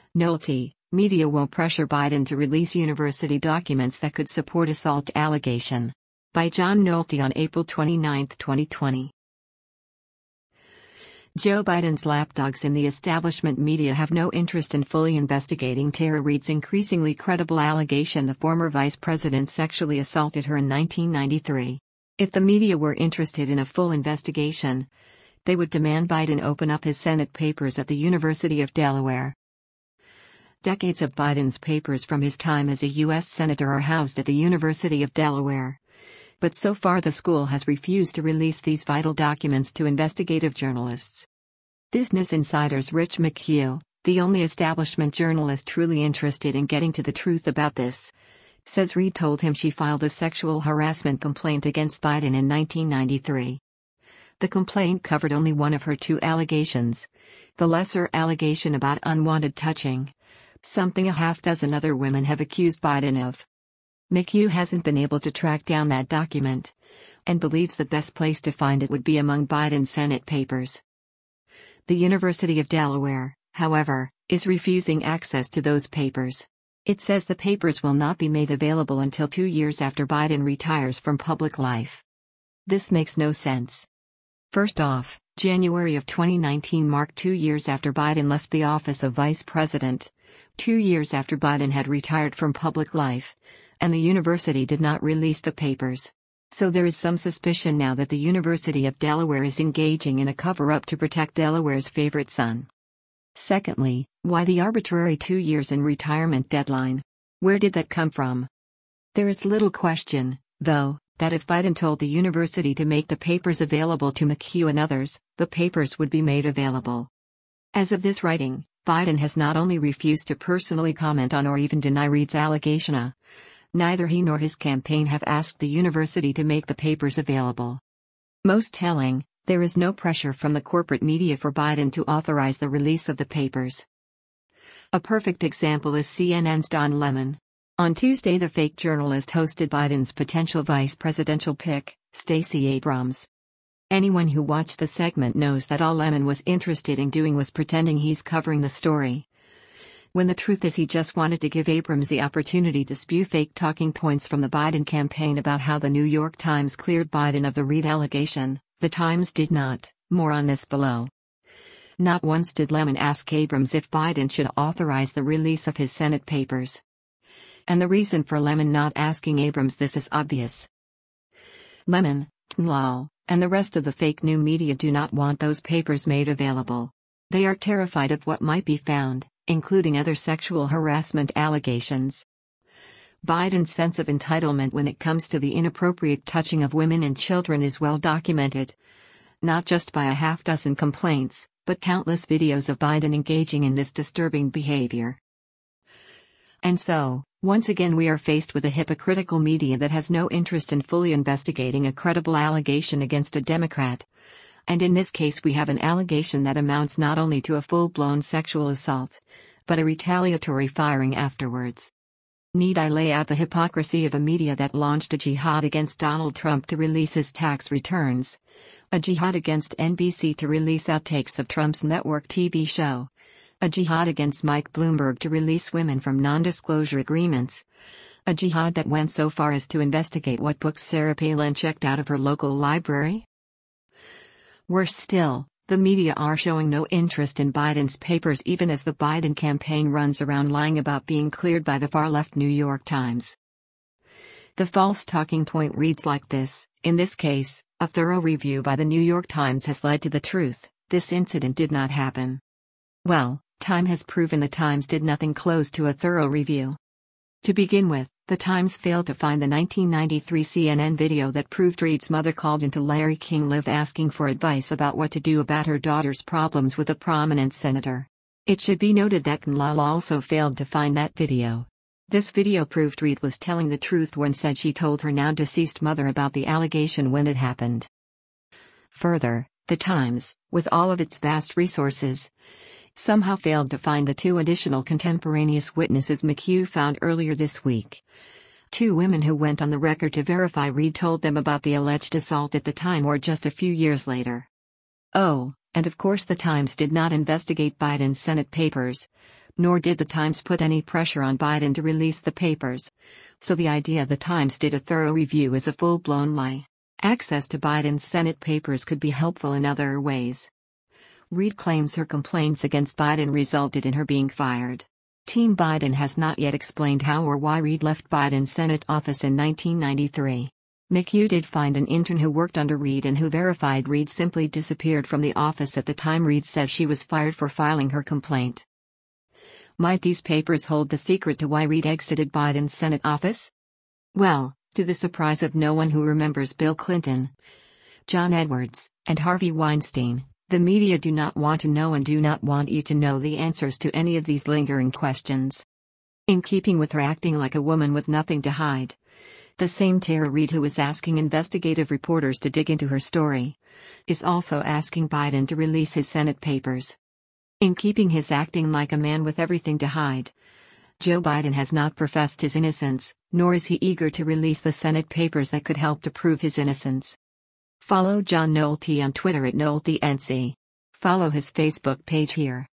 Nolte, media won't pressure Biden to release university documents that could support assault allegation. By John Nolte on April 29, 2020. Joe Biden's lapdogs in the establishment media have no interest in fully investigating Tara Reade's increasingly credible allegation the former vice president sexually assaulted her in 1993. If the media were interested in a full investigation, they would demand Biden open up his Senate papers at the University of Delaware. Decades of Biden's papers from his time as a U.S. Senator are housed at the University of Delaware. But so far the school has refused to release these vital documents to investigative journalists. Business Insider's Rich McHugh, the only establishment journalist truly interested in getting to the truth about this, says Reade told him she filed a sexual harassment complaint against Biden in 1993. The complaint covered only one of her two allegations, the lesser allegation about unwanted touching, something a half-dozen other women have accused Biden of. McHugh hasn't been able to track down that document, and believes the best place to find it would be among Biden's Senate papers. The University of Delaware, however, is refusing access to those papers. It says the papers will not be made available until 2 years after Biden retires from public life. This makes no sense. First off, January of 2019 marked 2 years after Biden left the office of vice president, 2 years after Biden had retired from public life, and the university did not release the papers. So there is some suspicion now that the University of Delaware is engaging in a cover-up to protect Delaware's favorite son. Secondly, why the arbitrary 2 years in retirement deadline? Where did that come from? There is little question, though, that if Biden told the university to make the papers available to McHugh and others, the papers would be made available. As of this writing, Biden has not only refused to personally comment on or even deny Reade's allegation, neither he nor his campaign have asked the university to make the papers available. Most telling, there is no pressure from the corporate media for Biden to authorize the release of the papers. A perfect example is CNN's Don Lemon. On Tuesday, the fake journalist hosted Biden's potential vice presidential pick, Stacey Abrams. Anyone who watched the segment knows that all Lemon was interested in doing was pretending he's covering the story, when the truth is he just wanted to give Abrams the opportunity to spew fake talking points from the Biden campaign about how the New York Times cleared Biden of the Reade allegation. The Times did not. More on this below. Not once did Lemon ask Abrams if Biden should authorize the release of his Senate papers. And the reason for Lemon not asking Abrams this is obvious. Lemon, TNLAW, and the rest of the fake new media do not want those papers made available. They are terrified of what might be found, including other sexual harassment allegations. Biden's sense of entitlement when it comes to the inappropriate touching of women and children is well documented, not just by a half-dozen complaints, but countless videos of Biden engaging in this disturbing behavior. And so, once again we are faced with a hypocritical media that has no interest in fully investigating a credible allegation against a Democrat. And in this case we have an allegation that amounts not only to a full-blown sexual assault, but a retaliatory firing afterwards. Need I lay out the hypocrisy of a media that launched a jihad against Donald Trump to release his tax returns? A jihad against NBC to release outtakes of Trump's network TV show? A jihad against Mike Bloomberg to release women from non-disclosure agreements? A jihad that went so far as to investigate what books Sarah Palin checked out of her local library? Worse still, the media are showing no interest in Biden's papers even as the Biden campaign runs around lying about being cleared by the far-left New York Times. The false talking point reads like this: in this case, a thorough review by the New York Times has led to the truth. This incident did not happen. Well, time has proven the Times did nothing close to a thorough review. To begin with, the Times failed to find the 1993 CNN video that proved Reade's mother called into Larry King Live asking for advice about what to do about her daughter's problems with a prominent senator. It should be noted that TNLAW also failed to find that video. This video proved Reade was telling the truth when said she told her now deceased mother about the allegation when it happened. Further, the Times, with all of its vast resources, somehow failed to find the two additional contemporaneous witnesses McHugh found earlier this week. Two women who went on the record to verify Reade told them about the alleged assault at the time or just a few years later. Oh, and of course the Times did not investigate Biden's Senate papers, Nor did the Times put any pressure on Biden to release the papers. So the idea the Times did a thorough review is a full-blown lie. Access to Biden's Senate papers could be helpful in other ways. Reid claims her complaints against Biden resulted in her being fired. Team Biden has not yet explained how or why Reid left Biden's Senate office in 1993. McHugh did find an intern who worked under Reid and who verified Reid simply disappeared from the office at the time. Reid says she was fired for filing her complaint. Might these papers hold the secret to why Reid exited Biden's Senate office? Well, to the surprise of no one who remembers Bill Clinton, John Edwards, and Harvey Weinstein, the media do not want to know and do not want you to know the answers to any of these lingering questions. In keeping with her acting like a woman with nothing to hide, the same Tara Reid who is asking investigative reporters to dig into her story is also asking Biden to release his Senate papers. In keeping his acting like a man with everything to hide, Joe Biden has not professed his innocence, nor is he eager to release the Senate papers that could help to prove his innocence. Follow John Nolte on Twitter at NolteNC. Follow his Facebook page here.